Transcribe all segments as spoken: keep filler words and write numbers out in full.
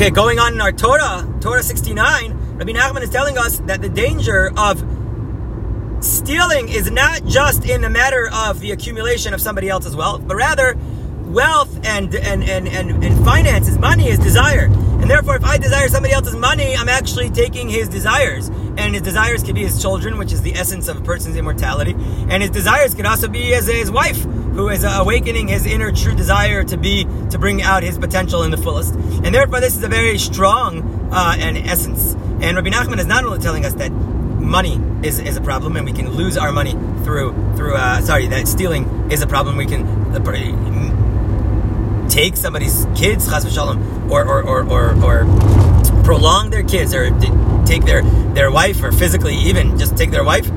Okay, going on in our Torah, Torah sixty-nine, Rabbi Nachman is telling us that the danger of stealing is not just in the matter of the accumulation of somebody else's wealth, but rather wealth and and, and, and and finances, money is desire. And therefore, if I desire somebody else's money, I'm actually taking his desires. And his desires could be his children, which is the essence of a person's immortality. And his desires could also be as his wife, who is awakening his inner true desire to be, to bring out his potential in the fullest. And therefore, this is a very strong uh, an essence. And Rabbi Nachman is not only telling us that money is, is a problem, and we can lose our money through, through uh, sorry, that stealing is a problem. We can uh, take somebody's kids, chas v'shalom, or, or, or, or, or prolong their kids, or take their, their wife, or physically even just take their wife.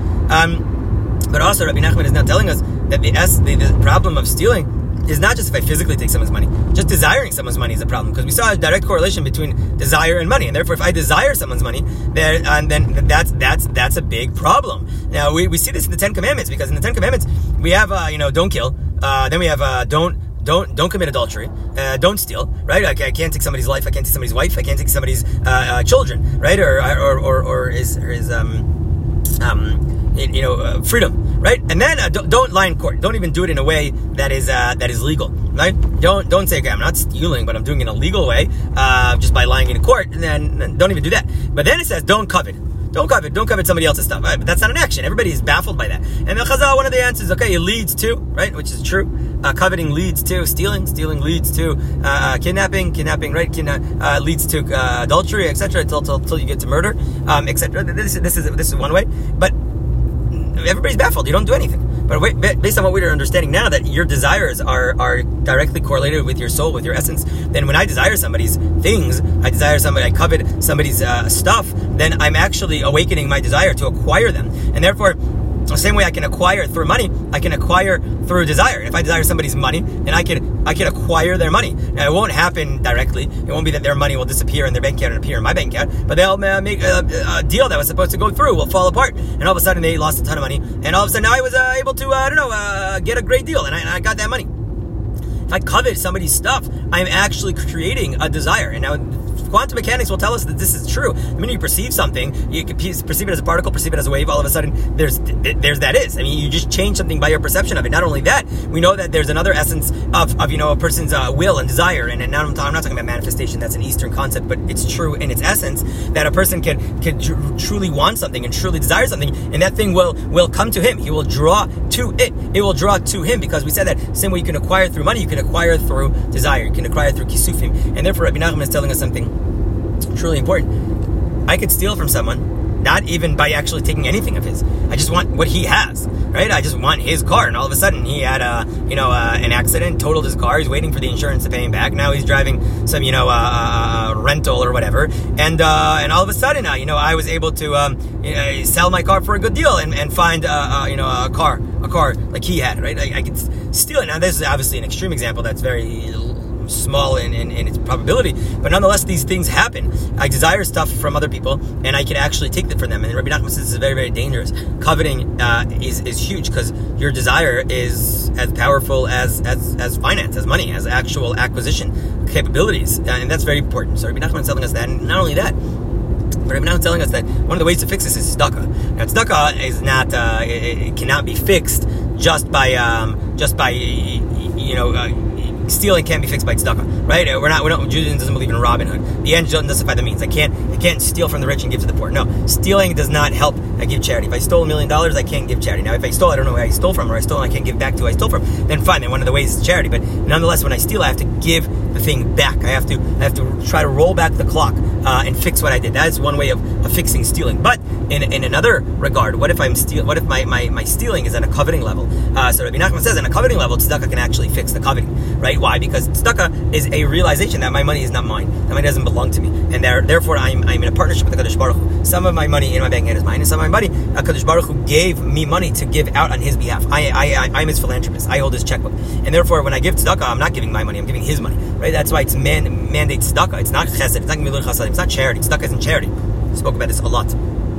Um, but also, Rabbi Nachman is now telling us that the, the, the problem of stealing is not just if I physically take someone's money. Just desiring someone's money is a problem, because we saw a direct correlation between desire and money, and therefore if I desire someone's money, then, uh, then that's that's that's a big problem. Now we, we see this in the Ten Commandments, because in the Ten Commandments we have uh, you know don't kill, uh, then we have uh, don't don't don't commit adultery, uh, don't steal, right? I, I can't take somebody's life, I can't take somebody's wife, I can't take somebody's uh, uh, children, right? Or or or, or is or is um um you know uh, freedom. Right, and then uh, don't, don't lie in court. Don't even do it in a way that is uh, that is legal. Right? Don't don't say, okay, I'm not stealing, but I'm doing it in a legal way, uh, just by lying in court. And then, then don't even do that. But then it says, don't covet. Don't covet. Don't covet somebody else's stuff. Right? But that's not an action. Everybody is baffled by that. And the Chazal, one of the answers, okay, it leads to, right, which is true. Uh, coveting leads to stealing. Stealing leads to uh, uh, kidnapping. Kidnapping, right, kidna- uh, leads to uh, adultery, et cetera. Until, until until you get to murder, um, et cetera. This this is this is one way, but everybody's baffled. You don't do anything. But wait, based on what we're understanding now, that your desires are, are directly correlated with your soul, with your essence, then when I desire somebody's things, I desire somebody, I covet somebody's uh, stuff, then I'm actually awakening my desire to acquire them. And therefore, the same way I can acquire through money, I can acquire through desire. If I desire somebody's money, then I can I can acquire their money. Now, it won't happen directly. It won't be that their money will disappear in their bank account and appear in my bank account, but they'll uh, make a, a deal that was supposed to go through will fall apart, and all of a sudden they lost a ton of money, and all of a sudden now I was uh, able to, uh, I don't know, uh, get a great deal, and I, and I got that money. If I covet somebody's stuff, I'm actually creating a desire. And now quantum mechanics will tell us that this is true. The minute you perceive something, you can perceive it as a particle, perceive it as a wave, all of a sudden there's there's that is. I mean, you just change something by your perception of it. Not only that, we know that there's another essence of, of you know, a person's uh, will and desire. And, and now I'm, t- I'm not talking about manifestation, that's an Eastern concept, but it's true in its essence that a person can, can tr- truly want something and truly desire something, and that thing will, will come to him. He will draw to it. It will draw to him, because we said that same way you can acquire through money, you can acquire through desire. You can acquire through kisufim. And therefore, Rabbi Nachman is telling us something truly important. I could steal from someone, not even by actually taking anything of his. I just want what he has, right? I just want his car, and all of a sudden he had a, you know, uh, an accident, totaled his car. He's waiting for the insurance to pay him back. Now he's driving some, you know, uh, uh, rental or whatever, and uh, and all of a sudden, uh, you know, I was able to um, you know, sell my car for a good deal and, and find, uh, uh, you know, a car, a car like he had, right? I, I could steal it. Now this is obviously an extreme example. That's very small in, in, in its probability, but nonetheless these things happen. I desire stuff from other people, and I can actually take it from them. And Rabbi Nachman says this is very, very dangerous. Coveting uh, is, is huge, because your desire is as powerful as, as as finance, as money, as actual acquisition capabilities, uh, and that's very important. So Rabbi Nachman is telling us that, and not only that, but Rabbi Nachman is telling us that one of the ways to fix this is tzedakah. Now tzedakah is not uh, it, it cannot be fixed just by um, just by you know uh, stealing can't be fixed by tzedakah, right? We're not, we don't, Judaism doesn't believe in Robin Hood. The end doesn't justify the means. I can't, I can't steal from the rich and give to the poor. No, stealing does not help I give charity. If I stole a million dollars, I can't give charity. Now, if I stole, I don't know where I stole from, or I stole and I can't give back to who I stole from, then fine, then one of the ways is charity. But nonetheless, when I steal, I have to give the thing back. I have to, I have to try to roll back the clock uh, and fix what I did. That is one way of, of fixing stealing. But in in another regard, what if I'm steal? What if my, my, my stealing is at a coveting level? Uh, so Rabbi Nachman says, in a coveting level, tzedakah can actually fix the coveting, right? Why? Because tzedakah is a realization that my money is not mine. That money doesn't belong to me, and there, therefore I'm I'm in a partnership with the Kadosh Baruch Hu. Some of my money in my bank account is mine, and some of my money, uh, Kadosh Baruch Hu gave me money to give out on His behalf. I I, I I'm His philanthropist. I hold His checkbook, and therefore when I give tzedakah, I'm not giving my money. I'm giving His money, right? That's why it's man mandate tzedakah. It's not chesed. It's not gemilut chesed. It's not charity. Tzedakah isn't charity. We spoke about this a lot.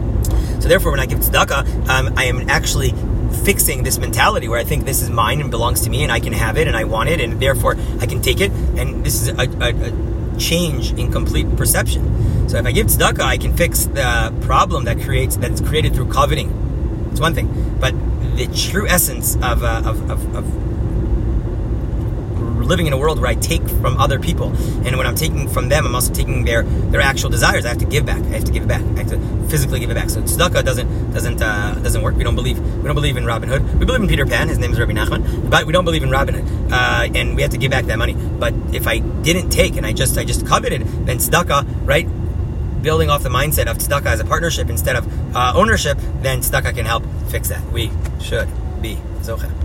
So therefore, when I give tzedakah, um, I am actually fixing this mentality where I think this is mine and belongs to me, and I can have it, and I want it, and therefore I can take it. And this is a, a, a change in complete perception. So if I give tzedakah, I can fix the problem that creates that's created through coveting. It's one thing, but the true essence of uh, of, of, of living in a world where I take from other people, and when I'm taking from them, I'm also taking their their actual desires. I have to give back. I have to give it back. I have to physically give it back. So tzedakah doesn't doesn't uh, doesn't work. We don't believe we don't believe in Robin Hood. We believe in Peter Pan. His name is Rabbi Nachman, but we don't believe in Robin Hood. Uh, and we have to give back that money. But if I didn't take and I just I just coveted, then tzedakah, right? Building off the mindset of tzedakah as a partnership instead of uh, ownership, then tzedakah can help fix that. We should be zocheh.